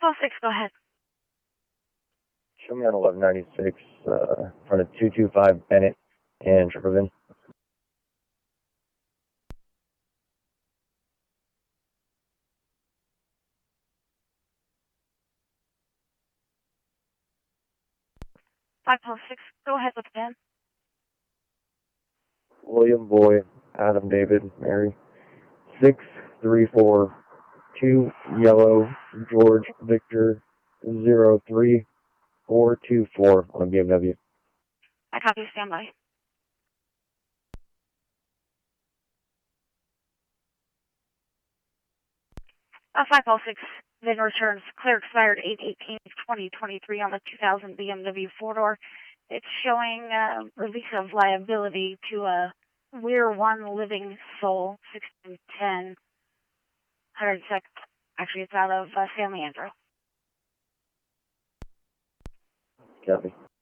506, go ahead. Show me on 1196, front of 225 Bennett and Trippervin. Go ahead with the pen. William Boy, Adam David, Mary. 6342 Yellow George Victor 03424 on BMW. I copy, stand by. Uh, 506, then returns clear expired 8/18/2023 on the 2000 BMW 4-door. It's showing release of liability to a Weir One Living Soul 1610 102nd. Actually, it's out of San Leandro. Copy.